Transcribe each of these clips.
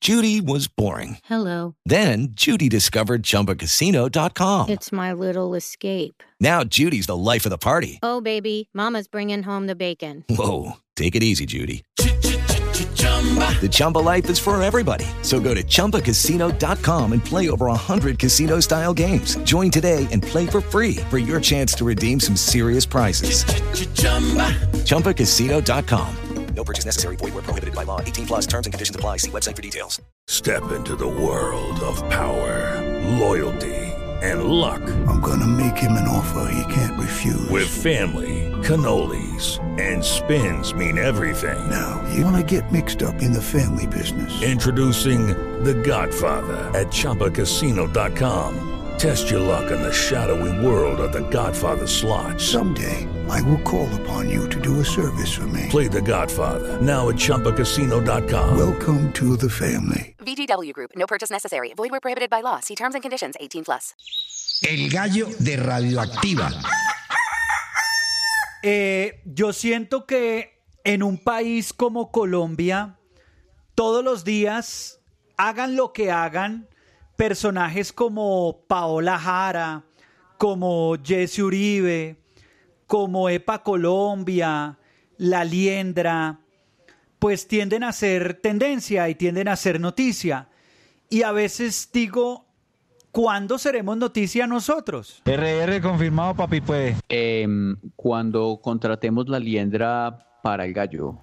Judy was boring. Hello. Then Judy discovered ChumbaCasino.com. It's my little escape. Now Judy's the life of the party. Oh, baby, mama's bringing home the bacon. Whoa, take it easy, Judy. The Chumba life is for everybody. So go to ChumbaCasino.com and play over 100 casino-style games. Join today and play for free for your chance to redeem some serious prizes. ChumbaCasino.com. No purchase necessary. Void where prohibited by law. 18 plus terms and conditions apply. See website for details. Step into the world of power, loyalty, and luck. I'm gonna make him an offer he can't refuse. With family, cannolis, and spins mean everything. Now, you wanna get mixed up in the family business. Introducing The Godfather at ChumbaCasino.com. Test your luck in the shadowy world of The Godfather slot. Someday, I will call upon you to do a service for me. Play The Godfather, now at ChumbaCasino.com. Welcome to the family. VGW Group. No purchase necessary. Void where prohibited by law. See terms and conditions. 18 plus. El gallo de Radioactiva. Yo siento que en un país como Colombia, todos los días, hagan lo que hagan, personajes como Paola Jara, como Jesse Uribe, como Epa Colombia, La Liendra, pues tienden a ser tendencia y tienden a ser noticia. Y a veces digo, ¿cuándo seremos noticia nosotros? RR confirmado, papi, pues. Cuando contratemos La Liendra para el gallo.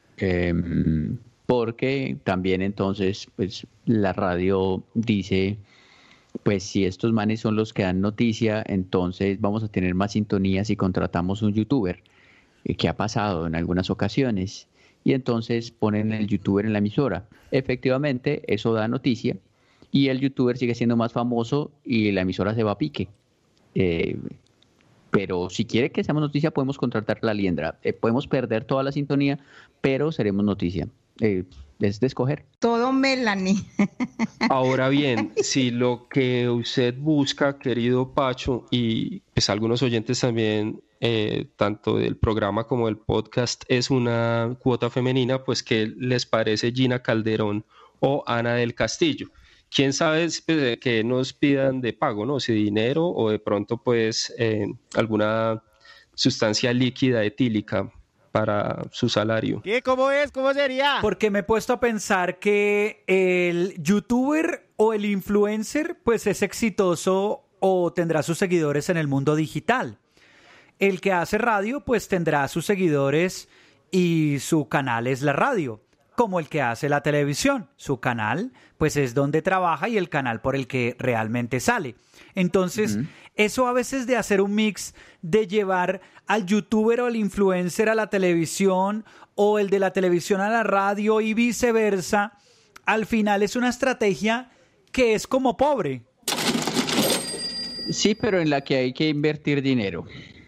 Porque también entonces pues la radio dice, pues si estos manes son los que dan noticia, entonces vamos a tener más sintonías si contratamos un youtuber, que ha pasado en algunas ocasiones, y entonces ponen el youtuber en la emisora. Efectivamente, eso da noticia, y el youtuber sigue siendo más famoso y la emisora se va a pique. Pero si quiere que seamos noticia, podemos contratar La Liendra. Podemos perder toda la sintonía, pero seremos noticia. Es de escoger. Todo Melanie. Ahora bien, si lo que usted busca, querido Pacho, y pues algunos oyentes también, tanto del programa como del podcast, es una cuota femenina, pues ¿qué les parece Gina Calderón o Ana del Castillo? Quién sabe que nos pidan de pago, ¿no? Si dinero o de pronto pues alguna sustancia líquida etílica para su salario. ¿Qué? ¿Cómo es? ¿Cómo sería? Porque me he puesto a pensar que el youtuber o el influencer pues es exitoso o tendrá sus seguidores en el mundo digital. El que hace radio pues tendrá sus seguidores y su canal es la radio. Como el que hace la televisión. Su canal pues es donde trabaja y el canal por el que realmente sale. Entonces, eso a veces de hacer un mix, de llevar al youtuber o al influencer a la televisión o el de la televisión a la radio y viceversa, al final es una estrategia que es como pobre. Sí, pero en la que hay que invertir dinero.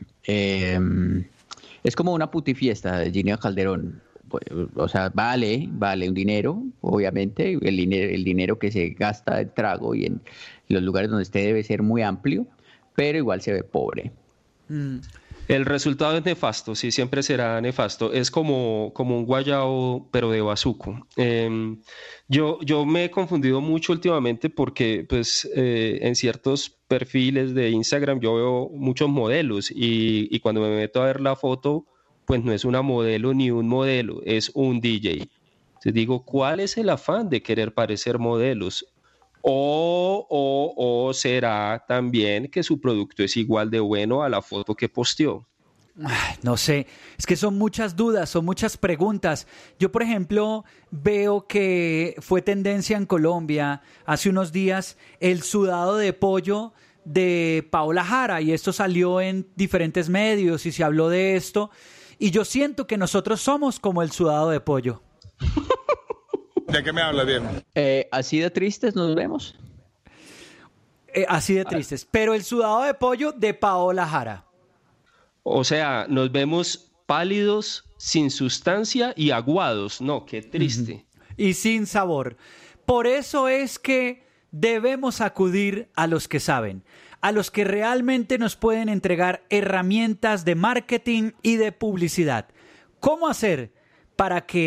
Es como una putifiesta de Gina Calderón. O sea, vale un dinero, obviamente, el dinero que se gasta en trago y en los lugares donde esté debe ser muy amplio, pero igual se ve pobre. El resultado es nefasto, sí, siempre será nefasto. Es como un guayabo, pero de bazuco. Yo me he confundido mucho últimamente porque pues, en ciertos perfiles de Instagram yo veo muchos modelos y cuando me meto a ver la foto, pues no es una modelo ni un modelo, es un DJ. Entonces digo, ¿cuál es el afán de querer parecer modelos? O será también que su producto es igual de bueno a la foto que posteó. No sé, es que son muchas dudas, son muchas preguntas. Yo, por ejemplo, veo que fue tendencia en Colombia hace unos días el sudado de pollo de Paola Jara y esto salió en diferentes medios y se habló de esto. Y yo siento que nosotros somos como el sudado de pollo. ¿De qué me hablas, viejo? Así de tristes nos vemos. Así de tristes. Pero el sudado de pollo de Paola Jara. O sea, nos vemos pálidos, sin sustancia y aguados. No, qué triste. Y sin sabor. Por eso es que debemos acudir a los que saben, a los que realmente nos pueden entregar herramientas de marketing y de publicidad. ¿Cómo hacer para que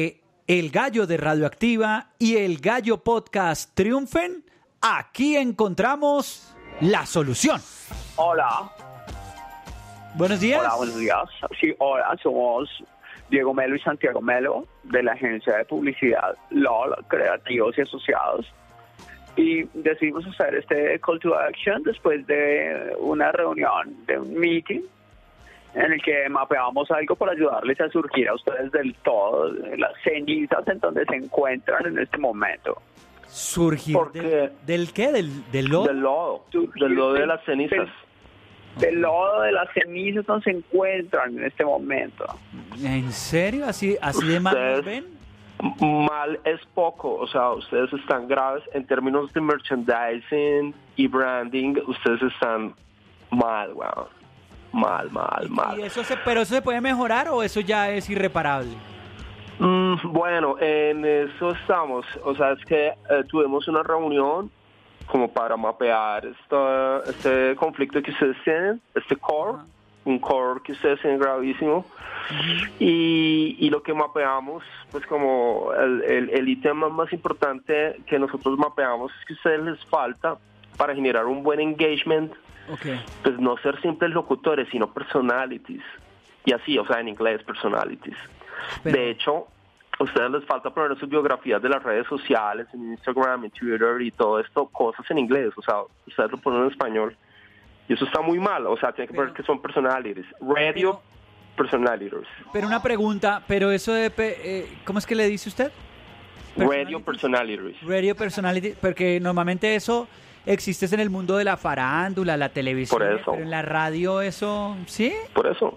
El Gallo de Radioactiva y El Gallo Podcast triunfen, aquí encontramos la solución. Hola. Buenos días. Hola, buenos días. Sí, hola, somos Diego Melo y Santiago Melo de la agencia de publicidad LOL, Creativos y Asociados. Y decidimos hacer este call to action después de una reunión, de un meeting, en el que mapeamos algo para ayudarles a surgir a ustedes del todo, de las cenizas en donde se encuentran en este momento. ¿Surgir del qué? ¿Del lodo? Del lodo. Del lodo de las cenizas. Del lodo de las cenizas donde se encuentran en este momento. ¿En serio? ¿Así de mal nos ven? Mal es poco, o sea, ustedes están graves en términos de merchandising y branding, ustedes están mal, wow. Mal. ¿Y pero eso se puede mejorar o eso ya es irreparable? Bueno, en eso estamos, o sea, es que tuvimos una reunión como para mapear este conflicto que ustedes tienen, este core, un core que ustedes tienen gravísimo, y lo que mapeamos, pues como el ítem más importante que nosotros mapeamos es que a ustedes les falta para generar un buen engagement, pues no ser simples locutores, sino personalities, y así, o sea, en inglés, personalities. De hecho, a ustedes les falta poner en sus biografías de las redes sociales, en Instagram, en Twitter y todo esto, cosas en inglés, o sea, ustedes lo ponen en español, y eso está muy mal, o sea, tienen que poner que son personalities, personalities. Pero una pregunta, pero eso de, ¿cómo es que le dice usted? Radio personalities. Radio personality, porque normalmente eso existe en el mundo de la farándula, la televisión, por eso. Pero en la radio eso, ¿sí? Por eso.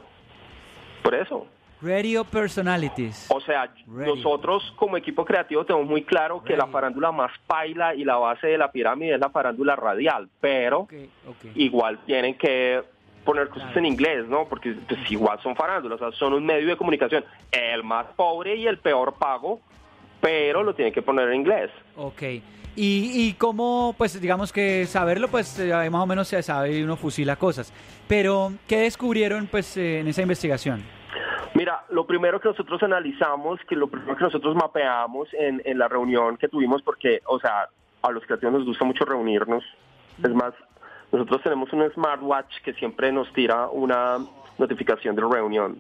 Radio personalities. O sea, nosotros como equipo creativo tenemos muy claro que la farándula más paila y la base de la pirámide es la farándula radial, pero igual tienen que poner cosas en inglés, ¿no? Porque pues, igual son farándulas, o sea, son un medio de comunicación, el más pobre y el peor pago, pero lo tienen que poner en inglés. Ok. Y cómo, pues digamos que saberlo, pues más o menos se sabe y uno fusila cosas. Pero, ¿qué descubrieron pues en esa investigación? Mira, lo primero que nosotros analizamos, lo primero que nosotros mapeamos en la reunión que tuvimos, porque, o sea, a los creativos nos gusta mucho reunirnos. Es más, nosotros tenemos un smartwatch que siempre nos tira una notificación de reunión.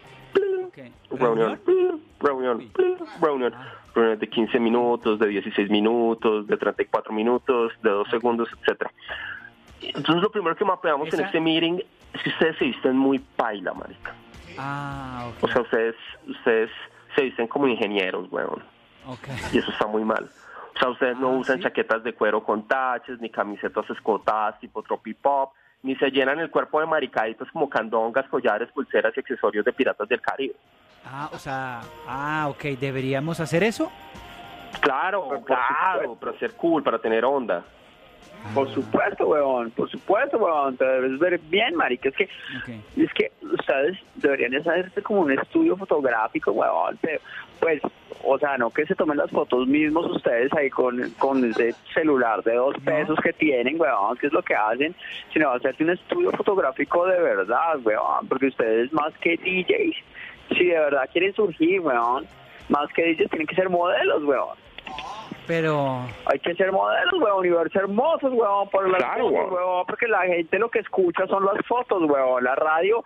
Reunión de 15 minutos, de 16 minutos, de 34 minutos, de 2 segundos, etcétera. Entonces lo primero que mapeamos en este meeting es que ustedes se visten muy paila, marica. O sea, ustedes se visten como ingenieros, weón. Y eso está muy mal. O sea, ustedes no usan chaquetas de cuero con taches, ni camisetas escotadas tipo tropipop, ni se llenan el cuerpo de maricaditos como candongas, collares, pulseras y accesorios de piratas del Caribe. Ok, ¿deberíamos hacer eso? Claro, para ser cool, para tener onda. Por supuesto, weón, te debes ver bien, marica. Es que ustedes deberían hacerse como un estudio fotográfico, weón. Pues, o sea, no que se tomen las fotos mismos ustedes ahí con ese celular de 2 pesos que tienen, weón, que es lo que hacen, sino hacerse un estudio fotográfico de verdad, weón, porque ustedes más que DJs, si de verdad quieren surgir, weón, más que DJs tienen que ser modelos, weón. Pero hay que ser modelos, weón, y verse hermosos, weón, por las fotos, weón, porque la gente lo que escucha son las fotos, weón. La radio,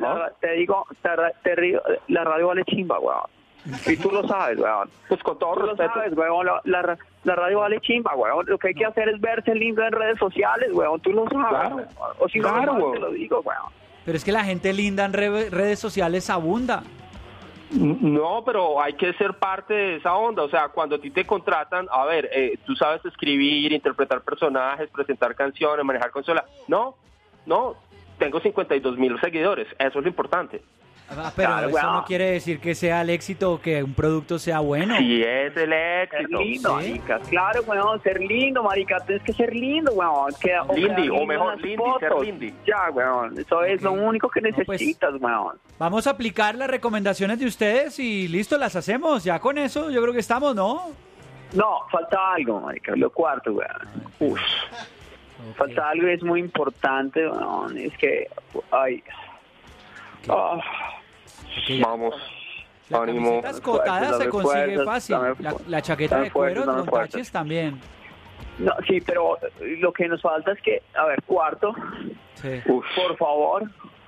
la radio vale chimba, weón. Y tú lo sabes, weón. Pues con todo respeto. Lo sabes, weón, la radio vale chimba, weón. Lo que hay que hacer es verse lindo en redes sociales, weón. Tú lo sabes. O si no, te lo digo, weón. Pero es que la gente linda en redes sociales abunda. No, pero hay que ser parte de esa onda, o sea, cuando a ti te contratan, a ver, tú sabes escribir, interpretar personajes, presentar canciones, manejar consola. No, tengo 52,000 seguidores, eso es lo importante. Pero claro, eso no quiere decir que sea el éxito o que un producto sea bueno. Sí, es el éxito. Ser lindo, marica. Claro, weón, ser lindo, marica. Tienes que ser lindo, weón. Lindy, o mejor, Lindy, ser Lindy. Ya, weón. Eso es lo único que necesitas, weón. Vamos a aplicar las recomendaciones de ustedes y listo, las hacemos. Ya con eso yo creo que estamos, ¿no? No, falta algo, marica. Lo cuarto, weón. Falta algo y es muy importante, weón. Es que... Vamos. La Ánimo. camiseta escotada se consigue fácil. La chaqueta de cuero con taches también. No, sí, pero lo que nos falta es que, a ver, cuarto, Sí. por favor,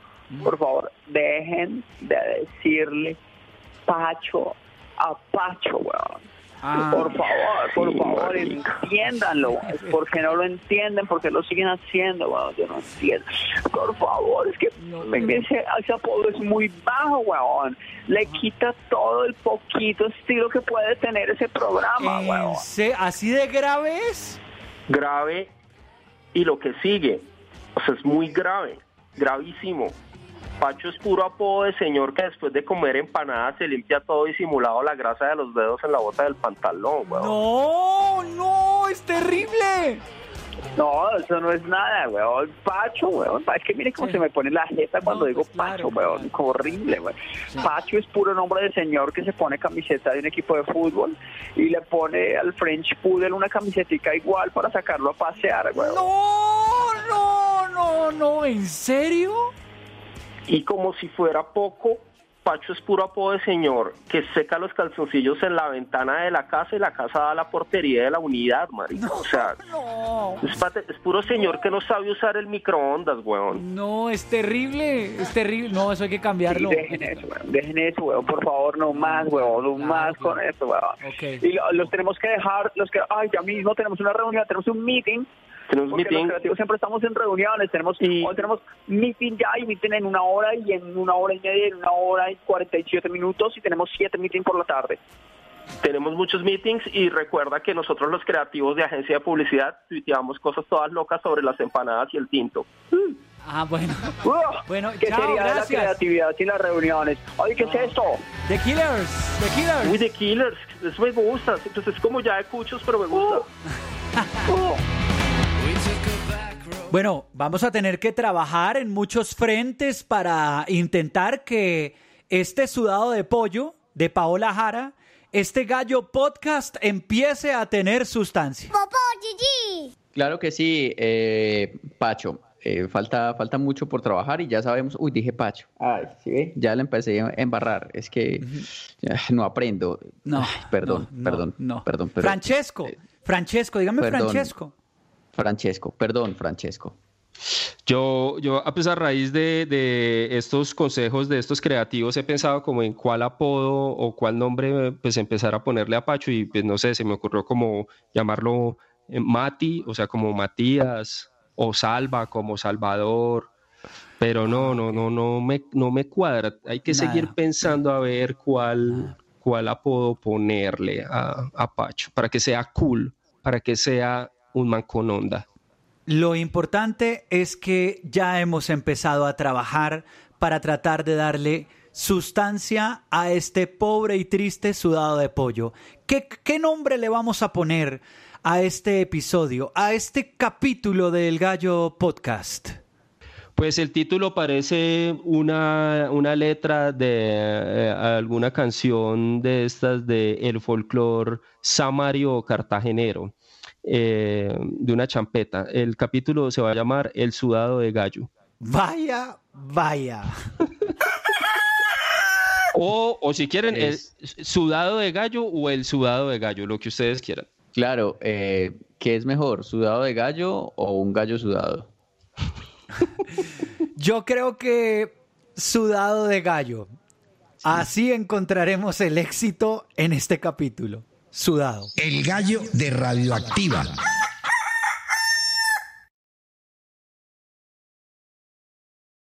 dejen de decirle Pacho a Pacho, weón. Por favor, entiéndanlo. ¿Por qué no lo entienden? ¿Por qué lo siguen haciendo? Weón, yo no entiendo. Por favor, es que ese apodo es muy bajo, weón. Le quita todo el poquito estilo que puede tener ese programa, weón. ¿Así de grave es? Grave, y lo que sigue, o sea, es muy grave, gravísimo. Pacho es puro apodo de señor que después de comer empanadas se limpia todo disimulado la grasa de los dedos en la bota del pantalón, weón. No, es terrible. No, eso no es nada, weón. Pacho, weón. Es que mire cómo se me pone la jeta cuando digo Pacho, weón. Horrible, weón. Sí. Pacho es puro nombre de señor que se pone camiseta de un equipo de fútbol y le pone al French Poodle una camisetica igual para sacarlo a pasear, weón. No, ¿en serio? Y como si fuera poco, Pacho es puro apodo de señor que seca los calzoncillos en la ventana de la casa y la casa da a la portería de la unidad, marica. O sea, es puro señor que no sabe usar el microondas, weón. No, es terrible. No, eso hay que cambiarlo. Sí, dejen eso, weón, por favor, no más, weón, no más con eso, weón. Okay. Y los tenemos que dejar, ya mismo tenemos una reunión, tenemos un meeting. Los creativos siempre estamos en reuniones, hoy tenemos meeting ya y meeting en 1 hora y en 1 hora y media, en 1 hora y 47 minutos y tenemos 7 meetings por la tarde. Tenemos muchos meetings y recuerda que nosotros los creativos de agencia de publicidad tuiteamos cosas todas locas sobre las empanadas y el tinto. Bueno, ¿qué chao, sería gracias. la creatividad sin las reuniones? Oye, ¿qué es esto? The Killers. Uy, The Killers, eso me gusta. Entonces es como ya de cuchos, pero me gusta. Bueno, vamos a tener que trabajar en muchos frentes para intentar que este sudado de pollo de Paola Jara, este gallo podcast, empiece a tener sustancia. ¡Popó, Gigi! Claro que sí, Pacho. Falta mucho por trabajar y ya sabemos... Uy, dije Pacho. Ay, ¿sí? Ya le empecé a embarrar. Es que no aprendo. No. Ay, perdón. Francesco, dígame Francesco. Francesco. Yo a pesar raíz de estos consejos de estos creativos he pensado como en cuál apodo o cuál nombre pues empezar a ponerle a Pacho y pues no sé, se me ocurrió como llamarlo Mati, o sea como Matías, o Salva como Salvador, pero no me cuadra. Hay que seguir pensando a ver cuál apodo ponerle a Pacho para que sea cool, para que sea un man con onda. Lo importante es que ya hemos empezado a trabajar para tratar de darle sustancia a este pobre y triste sudado de pollo. ¿Qué nombre le vamos a poner a este episodio, a este capítulo del Gallo Podcast? Pues el título parece una letra de alguna canción de estas de el folclore samario cartagenero. De una champeta. El capítulo se va a llamar El sudado de gallo. Vaya. o si quieren, el sudado de gallo o el sudado de gallo, lo que ustedes quieran. Claro, ¿qué es mejor? ¿Sudado de gallo o un gallo sudado? Yo creo que sudado de gallo. Sí. Así encontraremos el éxito en este capítulo. Sudado. El gallo de Radioactiva.